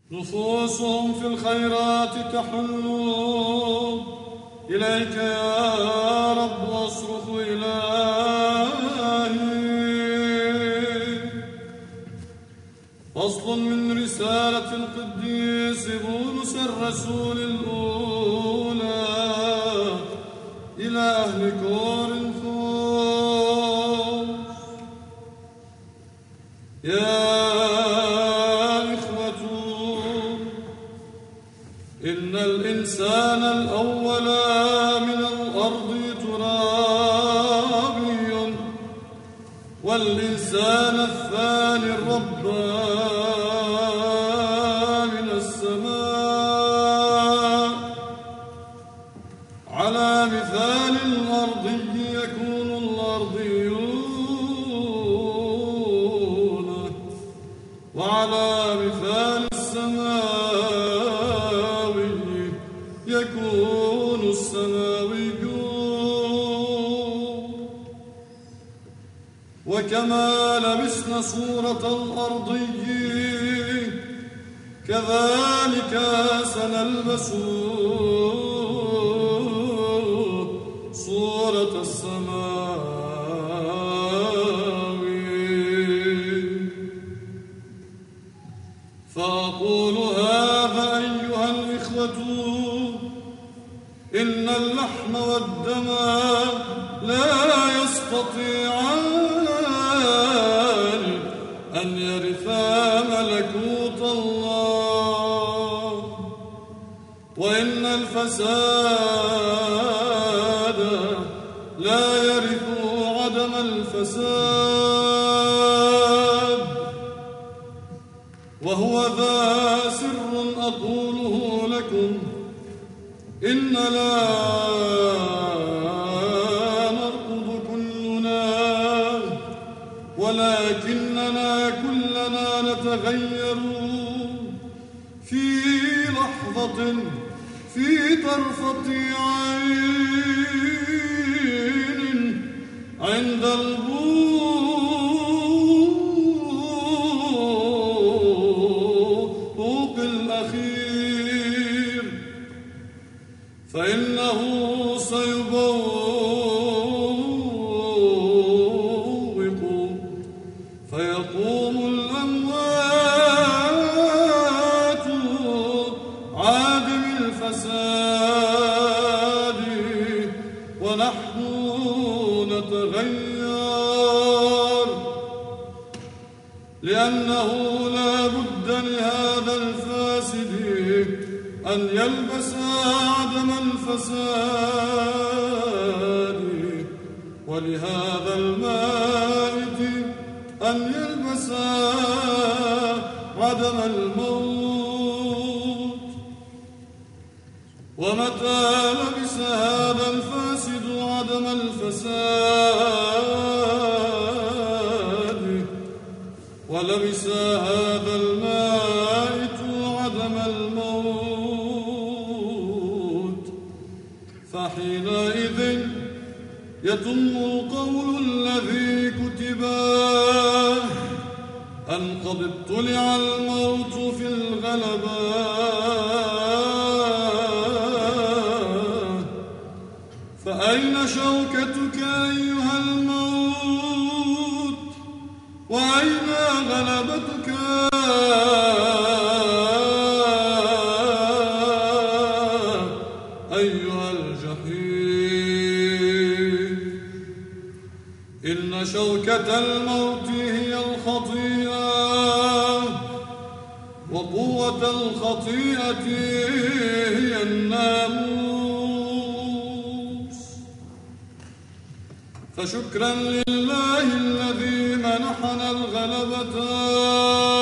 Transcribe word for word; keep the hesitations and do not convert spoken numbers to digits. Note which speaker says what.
Speaker 1: نفوسهم في الخيرات تحن إليك يا رب واصرخ إلهي. فصل من رسالة القديس بولس الرسول الأولى إلى أهل كورنثوس. يا إخوة، إن الإنسان الأول من الأرض ترابي، والإنسان الثاني الرباني من السماء. على مثال الأرضي يكون الأرضيون، وعلى مثال السماوي يكون السماويون. وكما لبسنا صورة الأرضي كذلك سنلبس صورة السماوي. فأقول هذا أيها الإخوة، إن اللحم والدم لا يستطيعان أن يرثا ملكوت الله، وإن الفساد لا يرث عدم الفساد. وهو ذا سر أقوله لكم، إن لا نرقد كلنا، ولكننا كلنا نتغير في لحظة، في طرفة عين، عند البوق الأخير، فإنه سيبوق فيقوم الأموات عادم الفساد، ونحن نتغير، لأنه لا بد لهذا الفاسد أن يلبس عدم الفساد، ولهذا المائت أن يلبس عدم الموت. ومتى لبس هذا الفاسد عدم الفساد، ولبس هذا المائت عدم الموت، فحينئذ يتم القول الذي كتب أن قد اطلع الموت في الغلبة. فأين شوكتك أيها الموت؟ وأين غلبتك أيها الجحيم؟ إن شوكة الموت هي الخطيئة، وقوة الخطيئة هي الناموس. فشكرا لله الذي منحنا الغلبة